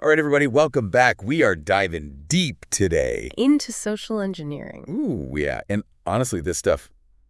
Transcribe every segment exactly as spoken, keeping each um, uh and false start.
All right, everybody, welcome back. We are diving deep today. Into social engineering. Ooh, yeah. And honestly, this stuff,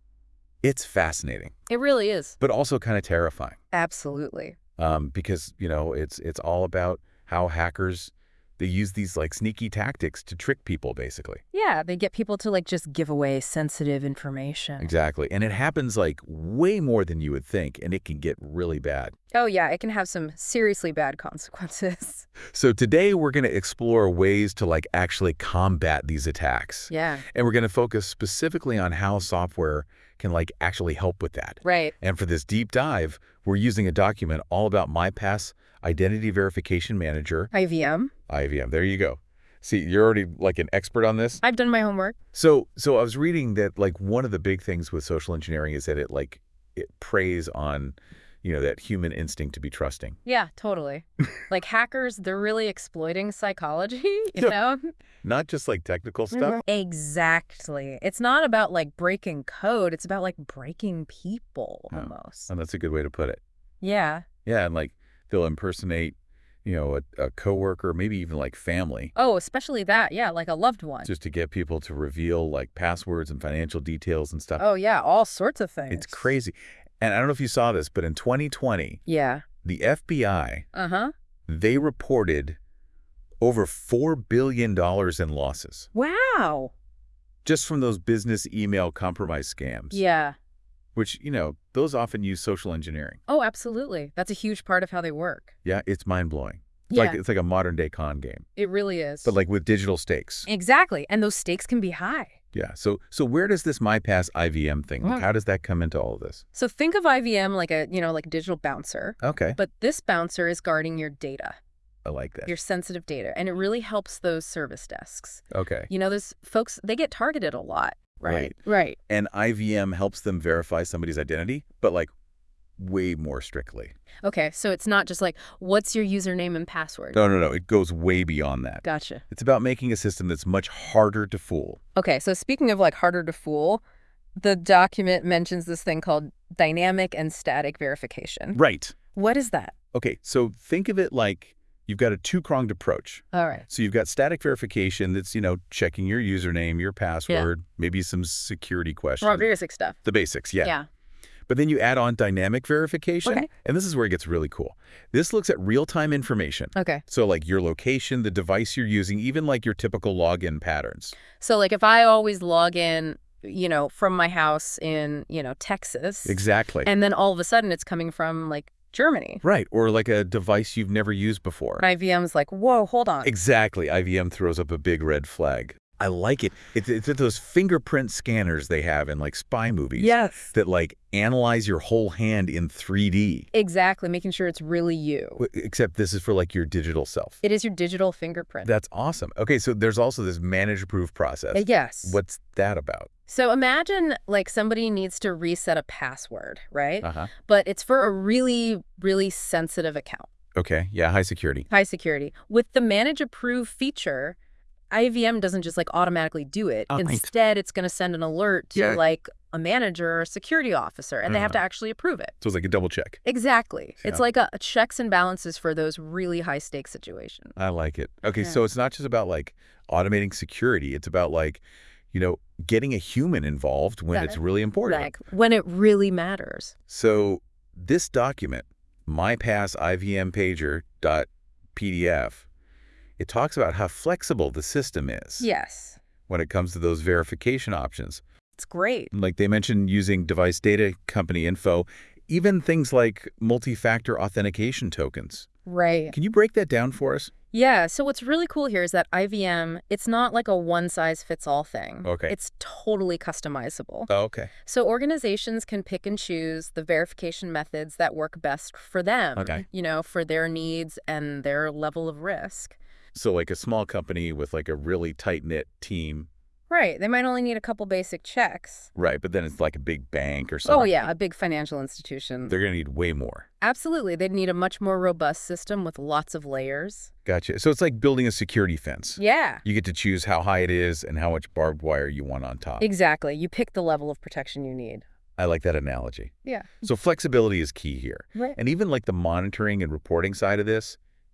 it's fascinating. It really is. But also kind of terrifying. Absolutely. Um, because, you know, it's it's all about how hackers, they use these, like, sneaky tactics to trick people, basically. Yeah, they get people to, like, just give away sensitive information. Exactly. And it happens, like, way more than you would think, and it can get really bad. Oh, yeah, it can have some seriously bad consequences. So today we're going to explore ways to, like, actually combat these attacks. Yeah. And we're going to focus specifically on how software can, like, actually help with that. Right. And for this deep dive, we're using a document all about MiPass Identity Verification Manager. I V M. I V M. There you go. See, you're already, like, an expert on this. I've done my homework. So, so I was reading that, like, one of the big things with social engineering is that it, like, it preys on, you know, that human instinct to be trusting. Yeah, totally. Like, hackers, they're really exploiting psychology, you Yeah. know? Not just, like, technical stuff. Exactly. It's not about, like, breaking code. It's about, like, breaking people, Oh. almost. And that's a good way to put it. Yeah. Yeah, and, like, they'll impersonate, you know, a, a coworker, maybe even, like, family, Oh, especially that. Yeah, like a loved one. just to get people to reveal, like, passwords and financial details and stuff. Oh, yeah, all sorts of things. It's crazy. And I don't know if you saw this, but in twenty twenty, Yeah. the F B I, Uh-huh. they reported over four billion dollars in losses Wow. just from those business email compromise scams. Yeah. Which, you know, those often use social engineering. Oh, absolutely. That's a huge part of how they work. Yeah, it's mind-blowing. It's Yeah, like it's like a modern-day con game, it really is. but, like, with digital stakes. Exactly. And those stakes can be high. Yeah. So so where does this MiPass I V M thing, like, Mm. how does that come into all of this? So think of I V M like a, you know, like a digital bouncer, Okay. but this bouncer is guarding your data, I like that. your sensitive data, and it really helps those service desks. Okay. You know, those folks, they get targeted a lot. Right. Right. And I V M helps them verify somebody's identity, but, like, way more strictly. Okay, so it's not just like, what's your username and password? No, no, no. It goes way beyond that. Gotcha. It's about making a system that's much harder to fool. Okay, so speaking of like harder to fool, the document mentions this thing called dynamic and static verification. Right. What is that? Okay, so think of it like you've got a two-pronged approach. All right. So you've got static verification that's, you know, checking your username, your password, maybe some security questions. More basic stuff. The basics, yeah. Yeah. But then you add on dynamic verification, Okay. and this is where it gets really cool. This looks at real-time information. Okay. So, like, your location, the device you're using, even, like, your typical login patterns. So like if I always log in, you know, from my house in, you know, Texas. Exactly. And then all of a sudden it's coming from like Germany. Right, or like a device you've never used before. I V M's like, whoa, hold on. Exactly. I V M throws up a big red flag. I like it. It's, it's those fingerprint scanners they have in, like, spy movies. Yes. That, like, analyze your whole hand in three D. Exactly, making sure it's really you. W- Except this is for, like, your digital self. It is your digital fingerprint. That's awesome. Okay, so there's also this managed proof process. Uh, yes. What's that about? So imagine like somebody needs to reset a password, right? Uh-huh. But it's for a really, really sensitive account, Okay, yeah, high security. high security. With the manage approve feature, I V M doesn't just like automatically do it. Oh, nice. Instead, it's going to send an alert to Yeah. like a manager or a security officer, and they have to actually approve it. So it's like a double check. Exactly. It's Yeah. like a, a checks and balances for those really high stakes situations. I like it. Okay, Yeah. so it's not just about, like, automating security. It's about, like, you know, getting a human involved when Got it's it. really important. Like when it really matters. So this document, MiPass I V M Pager dot P D F, it talks about how flexible the system is Yes. when it comes to those verification options. It's great. Like they mentioned using device data company info, even things like multi-factor authentication tokens. Right. Can you break that down for us? Yeah, so what's really cool here is that I V M, it's not like a one-size-fits-all thing. Okay. It's totally customizable. Oh, okay. So organizations can pick and choose the verification methods that work best for them, Okay. you know, for their needs and their level of risk. So like a small company with like a really tight-knit team. Right, they might only need a couple basic checks. Right, but then it's like a big bank or something. Oh, yeah, a big financial institution. They're going to need way more. Absolutely, they'd need a much more robust system with lots of layers. Gotcha. So it's like building a security fence. Yeah. You get to choose how high it is and how much barbed wire you want on top. Exactly. You pick the level of protection you need. I like that analogy. Yeah. So flexibility is key here. Right. And even like the monitoring and reporting side of this,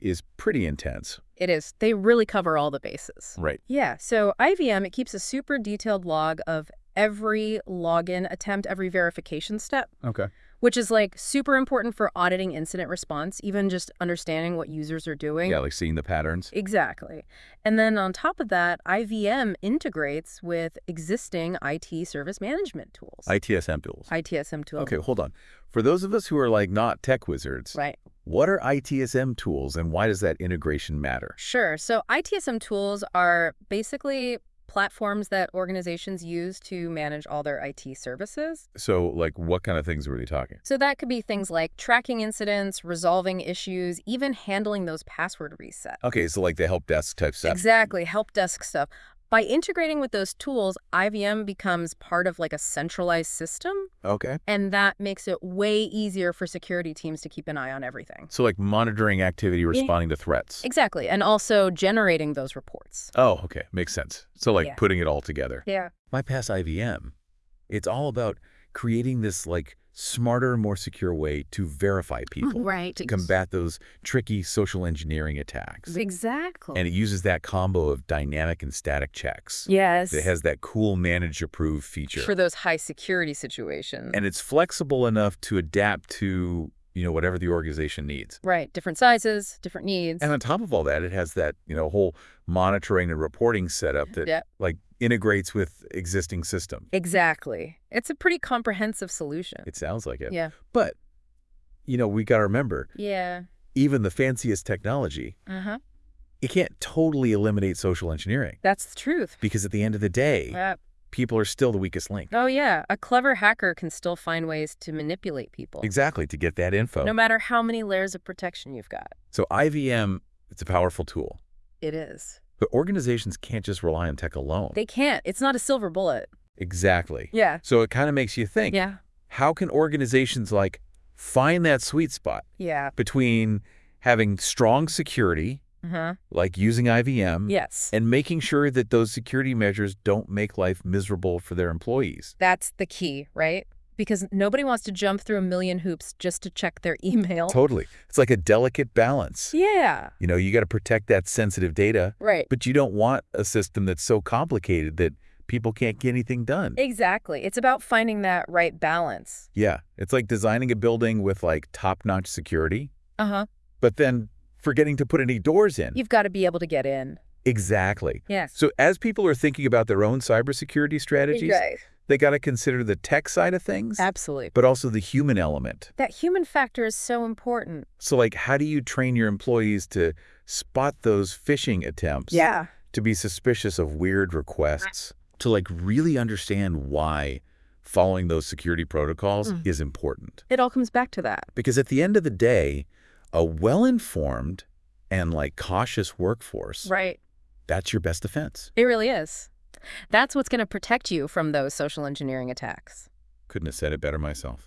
is pretty intense. It is. They really cover all the bases. Right. Yeah, so I V M, it keeps a super detailed log of every login attempt, every verification step, Okay. which is like super important for auditing incident response, even just understanding what users are doing. Yeah, like seeing the patterns. Exactly. And then on top of that, I V M integrates with existing I T service management tools. I T S M tools. I T S M tools. Okay, hold on. For those of us who are like not tech wizards, Right. what are I T S M tools and why does that integration matter? Sure. So I T S M tools are basically platforms that organizations use to manage all their I T services. So like what kind of things were they talking? So that could be things like tracking incidents, resolving issues, even handling those password resets. Okay, so like the help desk type stuff. Exactly, help desk stuff. By integrating with those tools, I V M becomes part of like a centralized system, Okay. and that makes it way easier for security teams to keep an eye on everything. So like monitoring activity, responding to threats. Exactly, and also generating those reports. Oh, okay. Makes sense. So like Yeah. putting it all together. Yeah. MyPass I V M, it's all about creating this like smarter, more secure way to verify people. Right. To combat those tricky social engineering attacks. Exactly. And it uses that combo of dynamic and static checks. yes. It has that cool manage approve feature. For those high security situations. And it's flexible enough to adapt to, you know, whatever the organization needs. Right. Different sizes, different needs. And on top of all that, it has that, you know, whole monitoring and reporting setup that Yep. like integrates with existing systems. Exactly. It's a pretty comprehensive solution. It sounds like it. Yeah. But, you know, we got to remember, Yeah. even the fanciest technology, Uh-huh. it can't totally eliminate social engineering That's the truth. because at the end of the day, Yep. people are still the weakest link. Oh, yeah. A clever hacker can still find ways to manipulate people, Exactly, to get that info. no matter how many layers of protection you've got. So I V M, it's a powerful tool. It is. But organizations can't just rely on tech alone. They can't. It's not a silver bullet. Exactly. Yeah. So it kind of makes you think, Yeah. how can organizations like find that sweet spot Yeah. between having strong security, Uh-huh. like using I V M, Yes. and making sure that those security measures don't make life miserable for their employees? That's the key, right? Because nobody wants to jump through a million hoops just to check their email. Totally. It's like a delicate balance. Yeah. You know, you got to protect that sensitive data, Right. but you don't want a system that's so complicated that people can't get anything done. Exactly. It's about finding that right balance. Yeah, it's like designing a building with like top-notch security, Uh-huh. but then forgetting to put any doors in. You've got to be able to get in. Exactly. Yes. So as people are thinking about their own cybersecurity strategies, Right. they got to consider the tech side of things, Absolutely. but also the human element. That human factor is so important. So like, how do you train your employees to spot those phishing attempts? Yeah. To be suspicious of weird requests? To like really understand why following those security protocols Mm. is important? It all comes back to that. Because at the end of the day, a well-informed and like cautious workforce, Right. that's your best defense. It really is. That's what's going to protect you from those social engineering attacks. Couldn't have said it better myself.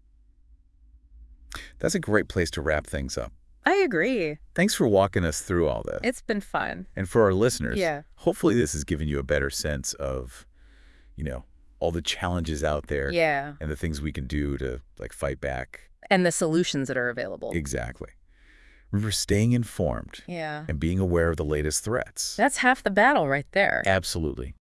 That's a great place to wrap things up. I agree. Thanks for walking us through all this. It's been fun. And for our listeners, Yeah. hopefully this has given you a better sense of, you know, all the challenges out there Yeah. and the things we can do to like fight back. And the solutions that are available. Exactly. Remember, staying informed Yeah. and being aware of the latest threats. That's half the battle right there. Absolutely.